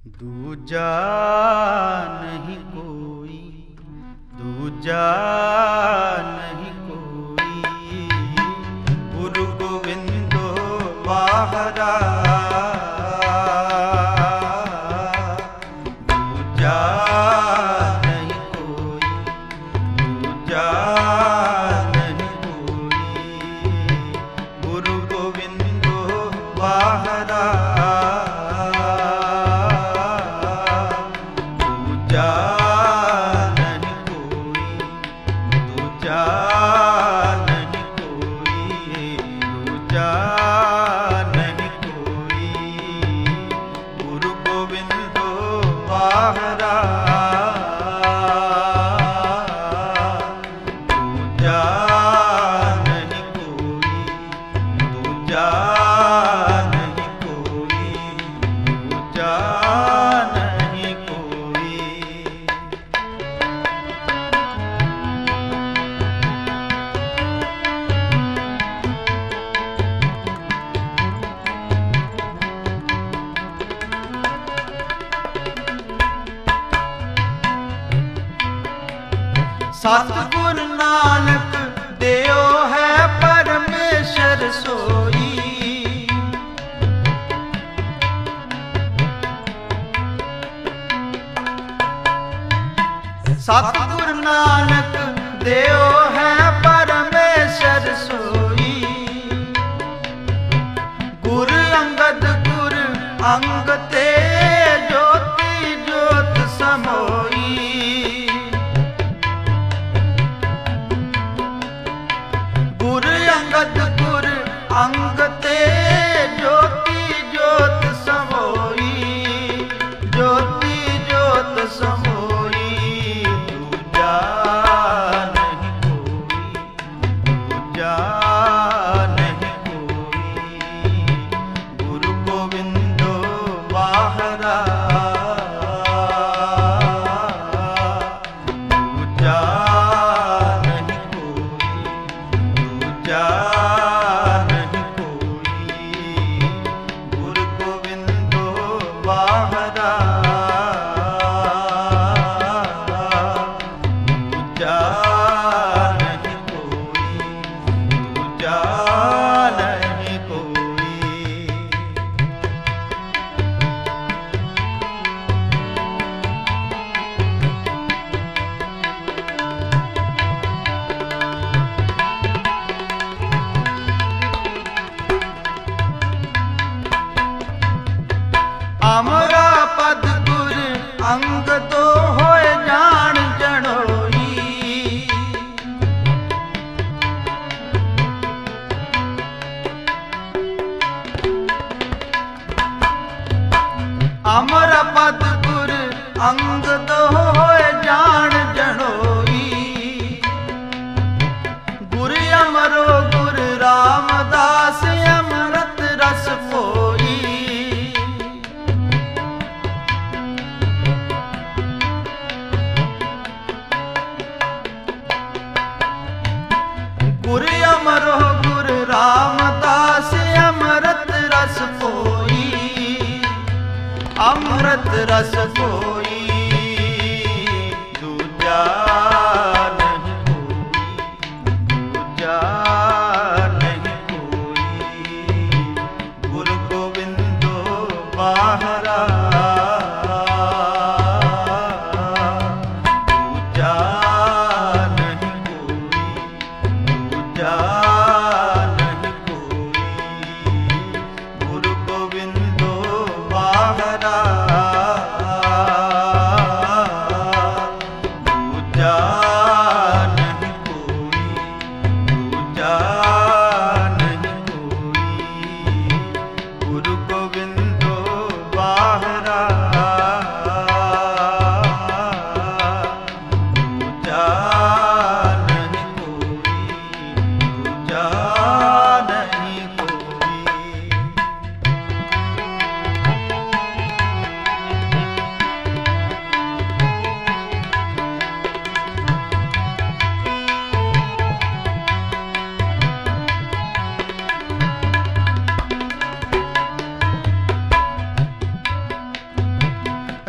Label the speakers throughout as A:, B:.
A: दूजा नहीं कोई, दूजा नहीं कोई, गुरु गोविंदो बाहरा। दूजा नहीं कोई, दूजा नहीं कोई, गुरु गोविंदो बाहरा। सतगुर नानक देओ है परमेश्वर सोई। सतगुर नानक देओ है परमेश्वर सोई। गुर अंगद गुर अंग ते ज्योति ज्योत समोई। गुर अंगद गुर अंग ते ज्योति ज्योत समोई, ज्योति ज्योत समोई। दूजा नहीं कोई, दूजा नहीं कोई, गुरु गोविंदो बाहरा। दूजा नहीं कोई, गुरु गोविंदो बाहरा। दूजा नहीं कोई, दूजा नहीं कोई। अमरा पद गुर अंग तो होए जान जनोई। अमरा पद गुर अंग तो होए जान जनोई। गुर अमरो गुर रामदास अमृत रस पोई। गुर अमरो गुर रामदास अमृत रस पोई, अमृत रस पोई। दूजा नहीं कोई, दूजा नहीं कोई, गुरु गोविंदो बाहरा। दूजा नहीं कोई, दूजा नहीं कोई, गुरु गोविंदो बाहरा।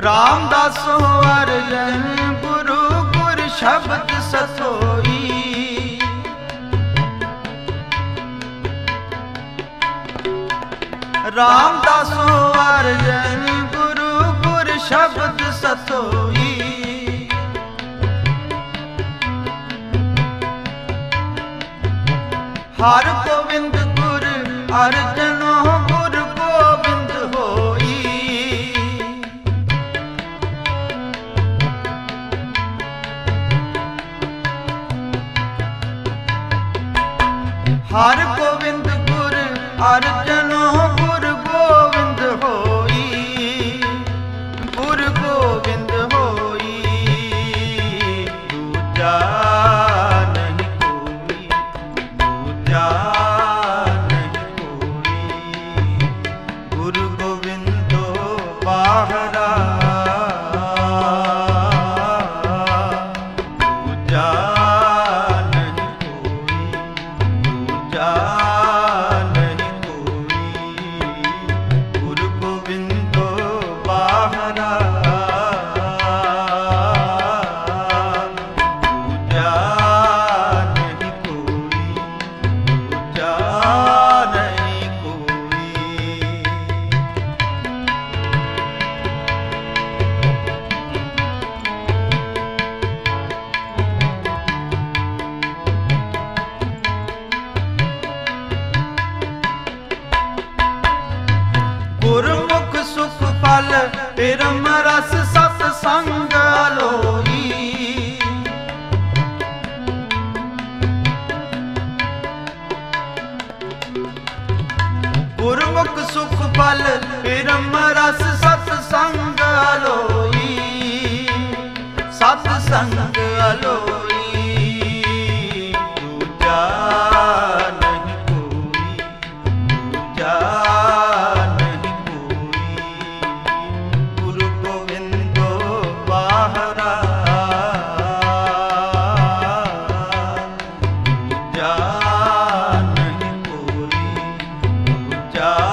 A: रामदासो अर्जन गुरु गुर शब्द सतोई। रामदासो अर्जन गुरु गुर शब्द सतोई। हर गोविंद गुर अर्जनो गुर गोविंद होई। हर गोविंद गुर अर्जनो गुर गोविंद होई। गुर गोविंद होई दूजा नहीं कोई, दूजा नहीं कोई। गुरु गोविंदो बाहरा दूजा नहीं कोई, दूजा नहीं कोई। गुरु गोविंदो बाहरा दूजा नहीं कोई, दूजा नहीं कोई। गुरमुख सुख फल पिरम रस सत्संग अलोई। गुरमुख सुख फल पिरम रस सत्संग अलोई। सत्संग अलोई दूजा नहीं कोई, दूजा नहीं कोई। गुरु गोविंदो बाहरा दूजा नहीं कोई, दूजा